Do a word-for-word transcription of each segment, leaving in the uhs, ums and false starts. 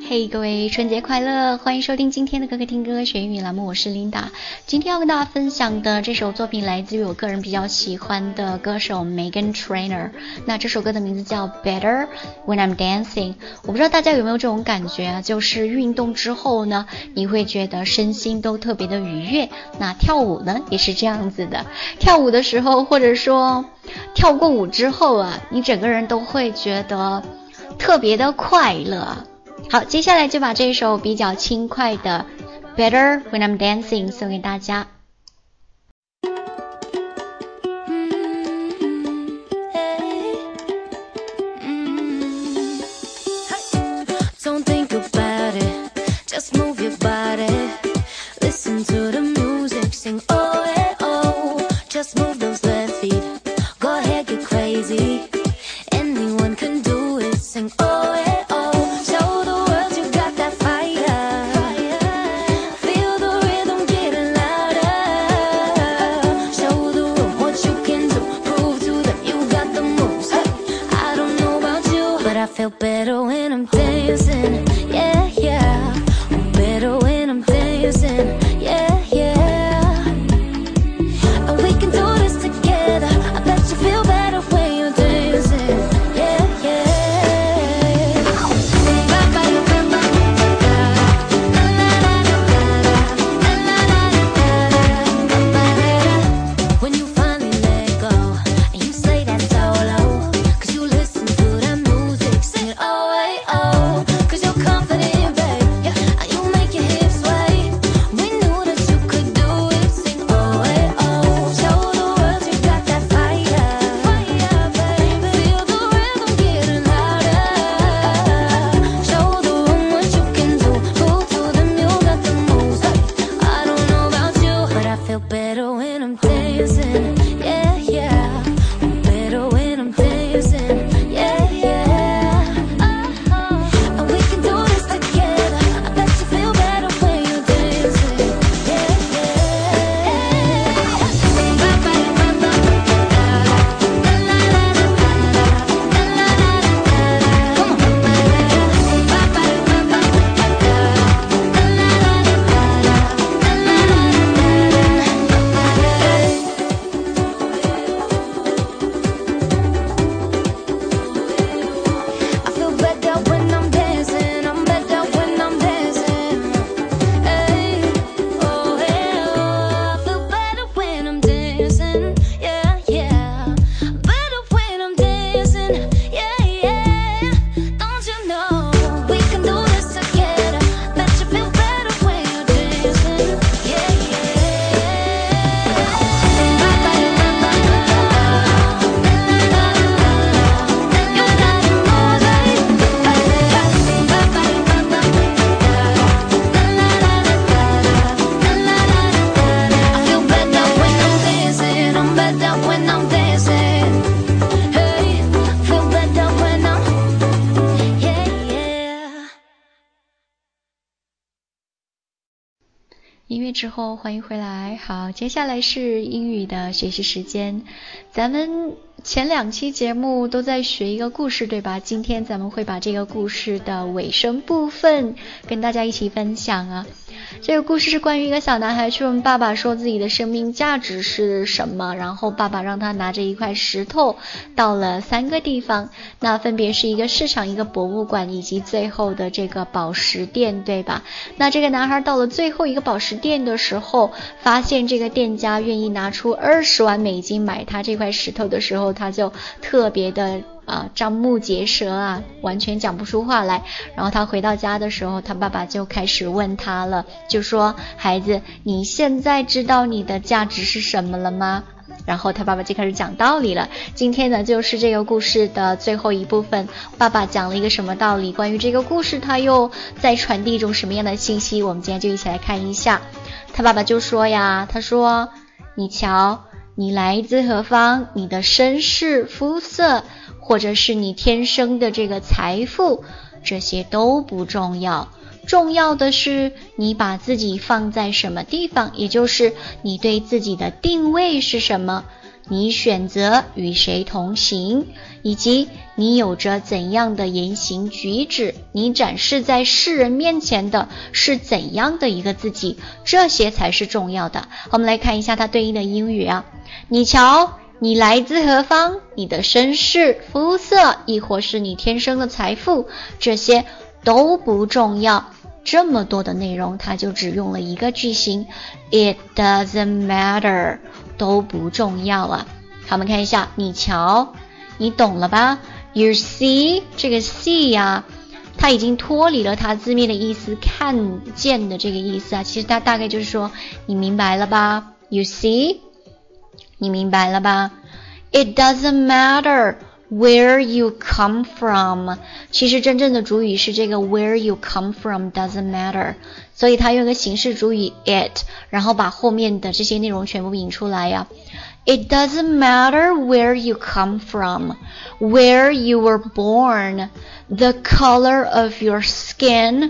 嘿、hey, 各位春节快乐，欢迎收听今天的歌歌听歌学英语栏目，我是 Linda。 今天要跟大家分享的这首作品来自于我个人比较喜欢的歌手 Meghan Trainor， 那这首歌的名字叫 Better When I'm Dancing。 我不知道大家有没有这种感觉啊，就是运动之后呢，你会觉得身心都特别的愉悦，那跳舞呢也是这样子的，跳舞的时候或者说跳过舞之后啊，你整个人都会觉得特别的快乐。好，接下来就把这首比较轻快的 Better When I'm Dancing 送给大家。 Don't think about it, just move your body. Listen to the music, sing oh eh oh. Just move those left feet, go ahead get crazy. Anyone can do it, sing oh eh oh. Show the world you got that fire. Feel the rhythm getting louder. Show the room what you can do, prove to them you got the moves. Hey, I don't know about you, but I feel better when I'm dancing. Yeah, yeah, I'm better when I'm dancing. Yeah, yeah, and we can do this together. I bet you feel better when you're dancing. Yeah, yeah. When you finally let go and you say that solo, 'cause you listen to that music, sing it oh eh oh. 'Cause you're confident, babe, yeah, and you make your hips sway. We knew that you could do it, sing oh eh oh. Show the world you got that fire, fire, baby. Feel the rhythm getting louder. Show the room what you can do, prove to them you got the moves. Hey, I don't know about you, but I feel better when I'm dancing. Yeah, yeah, I'm better when I'm dancing. Yeah, yeah, oh, and we can do this together. I bet you feel better when you're dancing. Yeah, I feel better when I'm dancing. I'm better when I'm dancing. Hey, oh yeah, I feel better when I'm dancing. Yeah, yeah, better when I'm dancing. Yeah, yeah, don't you know we can do this together? Bet you feel better when you're dancing. Yeah, I feel better when I'm dancing. I'm better when I'm dancing. Hey, feel better when I'm, yeah, yeah. 音乐之后欢迎回来。好，接下来是英语的学习时间。咱们前两期节目都在学一个故事，对吧？今天咱们会把这个故事的尾声部分跟大家一起分享啊。这个故事是关于一个小男孩去问爸爸说自己的生命价值是什么，然后爸爸让他拿着一块石头到了三个地方，那分别是一个市场、一个博物馆以及最后的这个宝石店，对吧？那这个男孩到了最后一个宝石店的时候，发现这个店家愿意拿出二十万美金买他这块石头的时候，他就特别的啊，张目结舌啊，完全讲不出话来。然后他回到家的时候，他爸爸就开始问他了，就说：孩子，你现在知道你的价值是什么了吗？然后他爸爸就开始讲道理了。今天呢，就是这个故事的最后一部分，爸爸讲了一个什么道理？关于这个故事，他又在传递一种什么样的信息？我们今天就一起来看一下。他爸爸就说呀，他说：你瞧，你来自何方，你的身世、肤色，或者是你天生的这个财富，这些都不重要。重要的是你把自己放在什么地方，也就是你对自己的定位是什么。 你选择与谁同行，以及你有着怎样的言行举止，你展示在世人面前的是怎样的一个自己，这些才是重要的。我们来看一下它对应的英语啊，你瞧，你来自何方，你的身世、肤色，亦或是你天生的财富，这些都不重要。这么多的内容，它就只用了一个句型 It doesn't matter， 都不重要啊。好，我们看一下，你瞧，你懂了吧？ You see， 这个 see 呀、啊，它已经脱离了它字面的意思，看见的这个意思啊。其实它大概就是说，你明白了吧？ You see， 你明白了吧？ It doesn't matter，Where you come from， 其实真正的主语是这个 where you come from doesn't matter， 所以它用一个形式主语 it， 然后把后面的这些内容全部引出来呀。It doesn't matter where you come from, where you were born, the color of your skin,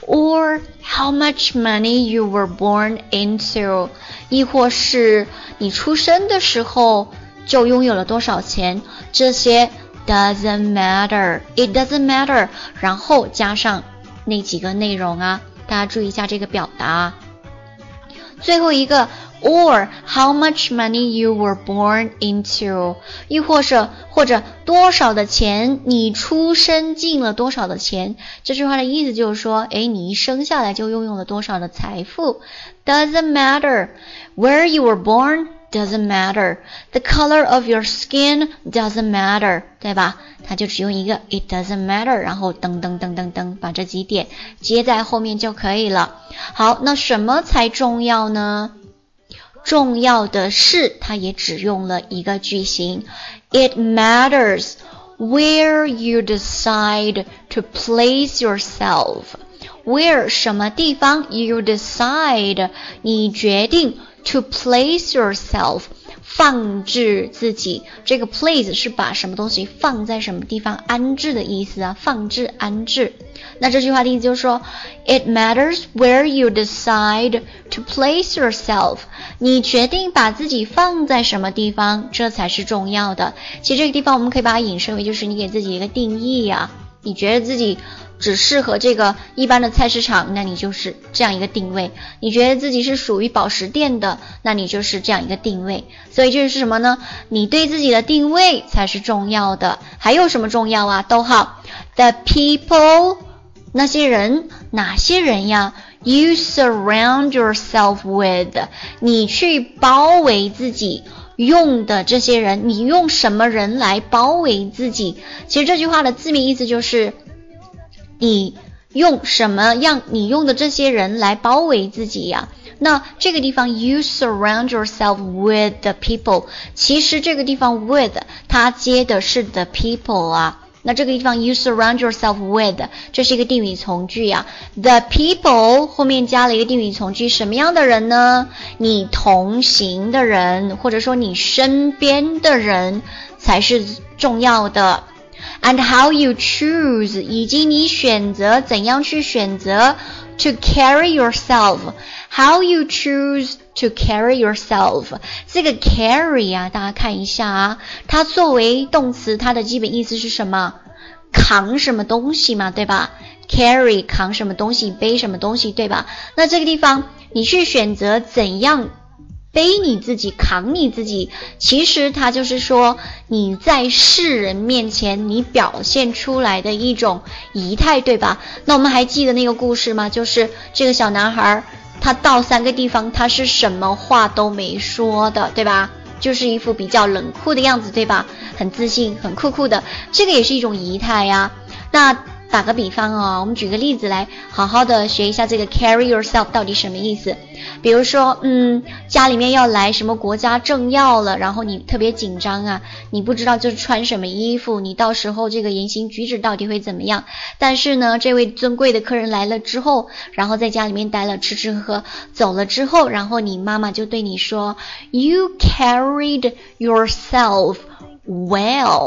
or how much money you were born into， 亦或是你出生的时候就拥有了多少钱，这些 doesn't matter， it doesn't matter， 然后加上那几个内容啊，大家注意一下这个表达。最后一个 or how much money you were born into， 亦或是或者多少的钱，你出生进了多少的钱，这句话的意思就是说，诶，你一生下来就拥有了多少的财富。 doesn't matter where you were born，Doesn't matter. The color of your skin doesn't matter， 对吧？它就只用一个 it doesn't matter， 然后噔噔噔噔噔，把这几点接在后面就可以了。好，那什么才重要呢？重要的是，它也只用了一个句型 It matters where you decide to place yourself。Where 什么地方 you decide 你决定To place yourself， 放置自己，这个 place 是把什么东西放在什么地方安置的意思啊，放置安置。那这句话的意思就是说 It matters where you decide to place yourself， 你决定把自己放在什么地方，这才是重要的。其实这个地方我们可以把它引申为就是你给自己一个定义啊，你觉得自己只适合这个一般的菜市场，那你就是这样一个定位。你觉得自己是属于宝石店的，那你就是这样一个定位。所以这是什么呢？你对自己的定位才是重要的。还有什么重要啊？逗号 The people， 那些人，哪些人呀？ You surround yourself with， 你去包围自己用的这些人，你用什么人来包围自己？其实这句话的字面意思就是你用什么样，你用的这些人来包围自己呀？那这个地方 you surround yourself with the people， 其实这个地方 with 它接的是 the people 啊。那这个地方 you surround yourself with 这是一个定语从句啊。The people 后面加了一个定语从句，什么样的人呢？你同行的人，或者说你身边的人才是重要的。And how you choose， 以及你选择怎样去选择 to carry yourself， how you choose to carry yourself， 这个 carry 啊，大家看一下啊，它作为动词，它的基本意思是什么？扛什么东西嘛，对吧？ carry 扛什么东西，背什么东西，对吧？那这个地方你去选择怎样背你自己，扛你自己，其实它就是说你在世人面前你表现出来的一种仪态，对吧？那我们还记得那个故事吗？就是这个小男孩他到三个地方，他是什么话都没说的，对吧？就是一副比较冷酷的样子，对吧？很自信，很酷酷的，这个也是一种仪态呀。那打个比方哦，我们举个例子来好好的学一下这个 carry yourself 到底什么意思。比如说嗯，家里面要来什么国家政要了，然后你特别紧张啊，你不知道就是穿什么衣服，你到时候这个言行举止到底会怎么样。但是呢，这位尊贵的客人来了之后，然后在家里面待了，吃吃喝喝，走了之后，然后你妈妈就对你说 You carried yourself well，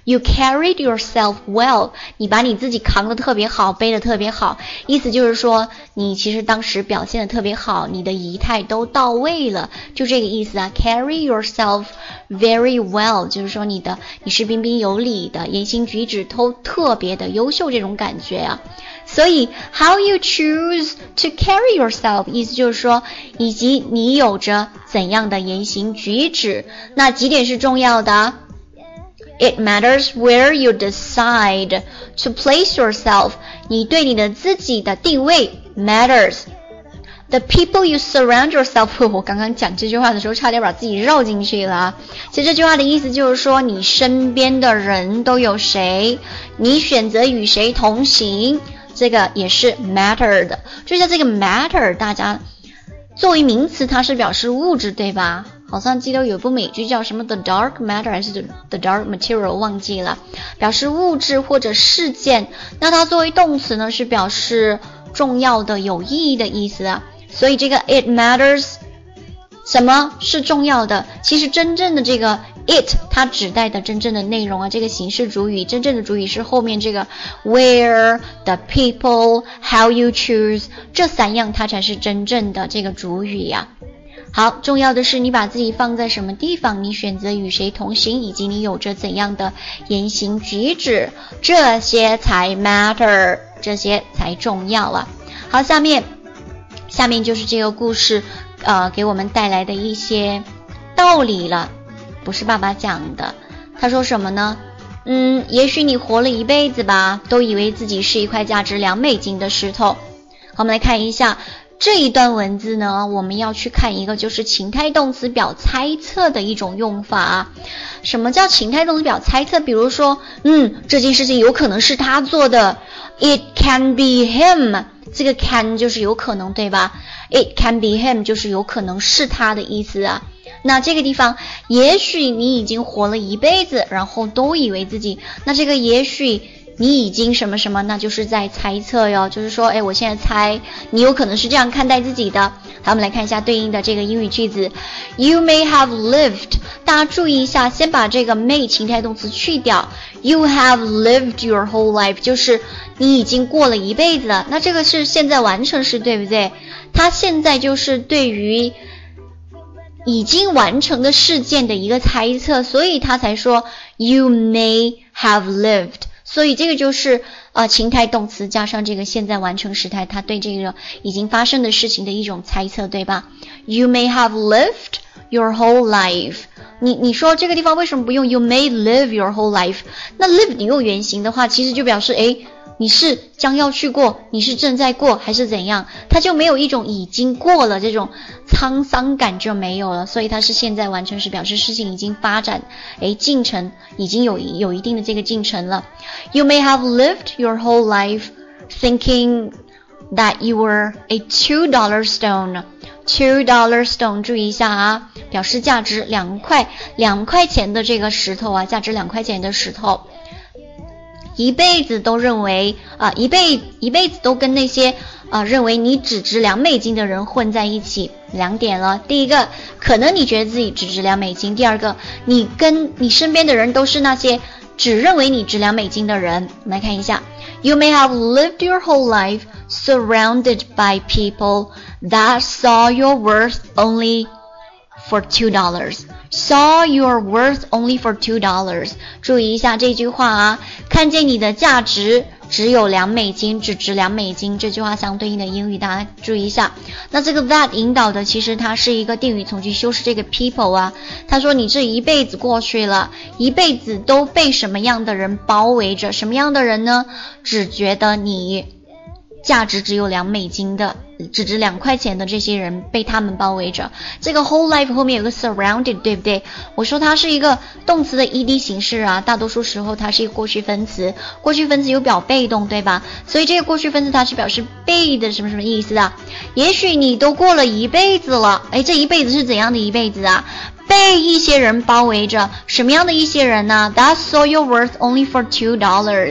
You carried yourself well. 你把你自己扛得特别好，背得特别好。意思就是说，你其实当时表现得特别好，你的仪态都到位了，就这个意思啊。Carry yourself very well， 就是说你的你是彬彬有礼的，言行举止都特别的优秀，这种感觉啊。所以 how you choose to carry yourself 意思就是说以及你有着怎样的言行举止，那几点是重要的。It matters where you decide to place yourself， 你对你的自己的定位 matters。 The people you surround yourself with， 我刚刚讲这句话的时候差点把自己绕进去了啊。其实这句话的意思就是说你身边的人都有谁，你选择与谁同行，这个也是 matter 的。就像这个 matter 大家作为名词它是表示物质对吧，好像记得有部美剧叫什么 The Dark Matter 还是 The Dark Material 忘记了，表示物质或者事件。那它作为动词呢是表示重要的有意义的意思啊。所以这个 it matters 什么是重要的，其实真正的这个 it 它指代的真正的内容啊，这个形式主语真正的主语是后面这个 where the people how you choose 这三样它才是真正的这个主语呀、啊。好，重要的是你把自己放在什么地方，你选择与谁同行，以及你有着怎样的言行举止，这些才 matter， 这些才重要啊。好，下面下面就是这个故事呃，给我们带来的一些道理了，不是爸爸讲的。他说什么呢？嗯，也许你活了一辈子吧，都以为自己是一块价值两美金的石头。好，我们来看一下这一段文字呢，我们要去看一个就是情态动词表猜测的一种用法。什么叫情态动词表猜测？比如说，嗯，这件事情有可能是他做的 ，It can be him。这个 can 就是有可能，对吧？ It can be him 就是有可能是他的意思啊。那这个地方，也许你已经活了一辈子，然后都以为自己，那这个也许你已经什么什么，那就是在猜测哟，就是说，哎，我现在猜你有可能是这样看待自己的。好，我们来看一下对应的这个英语句子 ，You may have lived。大家注意一下，先把这个 may 情态动词去掉 ，You have lived your whole life， 就是你已经过了一辈子了。那这个是现在完成时，对不对？它现在就是对于已经完成的事件的一个猜测，所以他才说 You may have lived。所以这个就是呃情态动词加上这个现在完成时态，它对这个已经发生的事情的一种猜测，对吧？ You may have lived your whole life。 你你说这个地方为什么不用 You may live your whole life？ 那 live 你用原形的话，其实就表示诶你是将要去过，你是正在过，还是怎样？它就没有一种已经过了这种沧桑感就没有了，所以它是现在完成时，表示事情已经发展，诶进程已经有有一定的这个进程了。You may have lived your whole life thinking that you were a two dollar stone. two dollar stone 注意一下啊，表示价值两块两块钱的这个石头啊，价值两块钱的石头。一辈子都认为啊、呃，一辈一辈子都跟那些啊、呃、认为你只值两美金的人混在一起。两点了，第一个，可能你觉得自己只值两美金；第二个，你跟你身边的人都是那些只认为你值两美金的人。我们来看一下 ，You may have lived your whole life surrounded by people that saw your worth only for two dollars.Saw your worth only for two dollars. 注意一下这句话啊，看见你的价值只有两美金，只值两美金。这句话相对应的英语大家注意一下。那这个 that 引导的其实它是一个定语从句修饰这个 people 啊。他说你这一辈子过去了，一辈子都被什么样的人包围着？什么样的人呢？只觉得你价值只有两美金的，只值两块钱的这些人被他们包围着。这个 whole life 后面有个 surrounded， 对不对？我说它是一个动词的 ed 形式啊，大多数时候它是一个过去分词，过去分词有表被动，对吧？所以这个过去分词它是表示被的什么什么意思啊？也许你都过了一辈子了，诶，这一辈子是怎样的一辈子啊？被一些人包围着，什么样的一些人呢？ That saw your worth only for two dollars，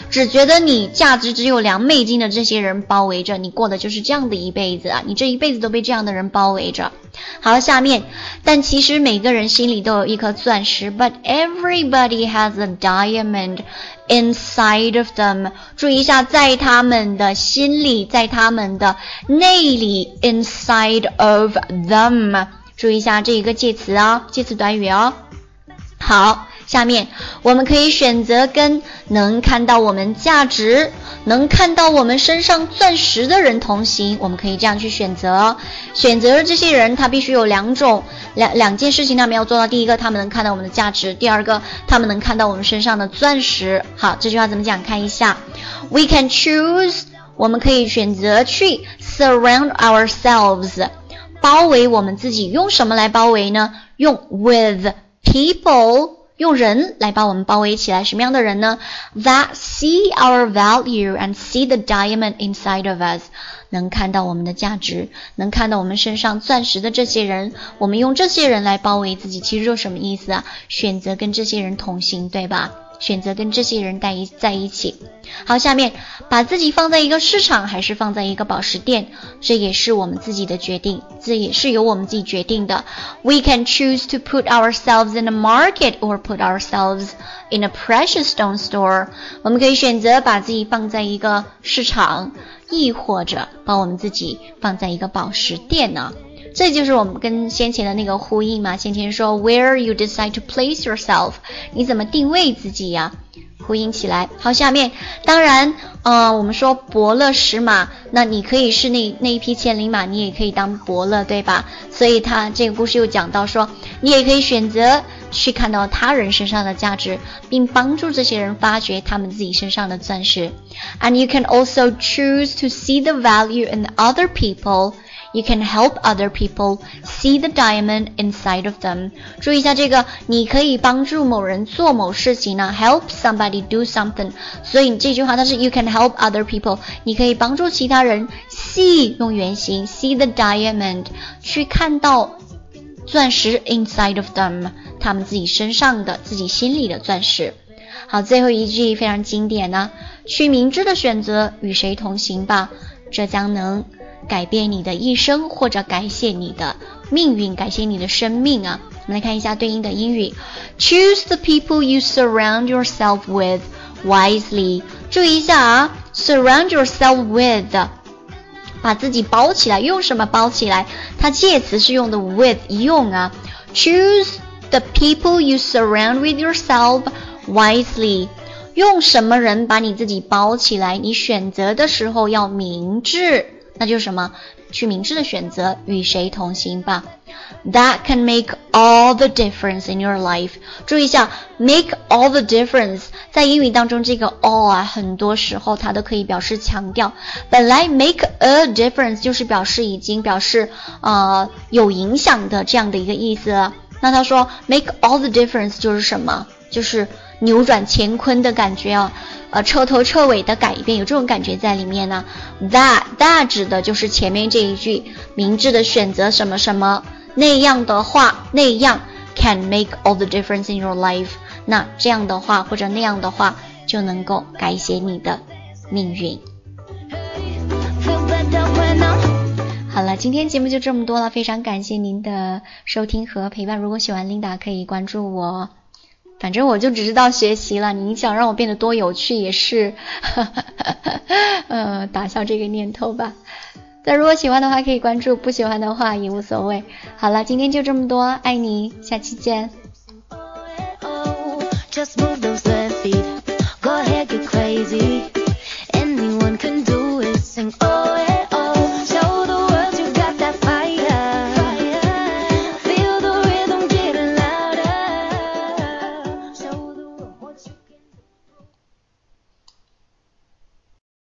只觉得你价值只有两美金的这些人包围着你，过的就是这样的一辈子啊，你这一辈子都被这样的人包围着。好，下面，但其实每个人心里都有一颗钻石 ，but everybody has a diamond inside of them。注意一下，在他们的心里，在他们的内里 ，inside of them。注意一下这一个介词啊、哦，介词短语哦。好，下面我们可以选择跟能看到我们价值、能看到我们身上钻石的人同行，我们可以这样去选择。选择这些人，他必须有两种两两件事情他们要做到。第一个，他们能看到我们的价值；第二个，他们能看到我们身上的钻石。好，这句话怎么讲？看一下 ，We can choose， 我们可以选择去 surround ourselves， 包围我们自己。用什么来包围呢？用 with people。用人来把我们包围起来，什么样的人呢？ That see our value and see the diamond inside of us， 能看到我们的价值，能看到我们身上钻石的这些人，我们用这些人来包围自己，其实就什么意思啊？选择跟这些人同行，对吧？选择跟这些人在一在一起。好，下面把自己放在一个市场还是放在一个宝石店，这也是我们自己的决定，这也是由我们自己决定的。We can choose to put ourselves in a market or put ourselves in a precious stone store。我们可以选择把自己放在一个市场，亦或者把我们自己放在一个宝石店呢。这就是我们跟先前的那个呼应嘛，先前说 where you decide to place yourself， 你怎么定位自己呀、啊？呼应起来。好，下面当然呃，我们说伯乐识马，那你可以是那那一匹千里马，你也可以当伯乐，对吧？所以他这个故事又讲到说，你也可以选择去看到他人身上的价值，并帮助这些人发掘他们自己身上的钻石。 And you can also choose to see the value in other people。You can help other people see the diamond inside of them。 注意一下这个，你可以帮助某人做某事情呢 help somebody do something， 所以这句话它是 you can help other people， 你可以帮助其他人 see 用原形 see the diamond 去看到钻石 inside of them， 他们自己身上的自己心里的钻石。好，最后一句非常经典呢，去明智的选择与谁同行吧，这将能改变你的一生，或者改写你的命运，改写你的生命啊。我们来看一下对应的英语 Choose the people you surround yourself with wisely。 注意一下啊 surround yourself with， 把自己包起来，用什么包起来？它介词是用的 with 用啊 Choose the people you surround with yourself wisely， 用什么人把你自己包起来？你选择的时候要明智，那就是什么？去明智的选择与谁同行吧。 That can make all the difference in your life。 注意一下 make all the difference， 在英语当中这个 all 啊，很多时候它都可以表示强调。本来 make a difference 就是表示已经表示呃有影响的这样的一个意思。那他说 make all the difference 就是什么？就是扭转乾坤的感觉啊，呃，彻头彻尾的改变，有这种感觉在里面呢。That that 指的就是前面这一句，明智的选择什么什么，那样的话，那样 can make all the difference in your life。那这样的话或者那样的话，就能够改写你的命运。好了，今天节目就这么多了，非常感谢您的收听和陪伴。如果喜欢 Linda 可以关注我。反正我就只知道学习了，你想让我变得多有趣也是呃，打消这个念头吧。但如果喜欢的话可以关注，不喜欢的话也无所谓。好了，今天就这么多，爱你，下期见。Just move the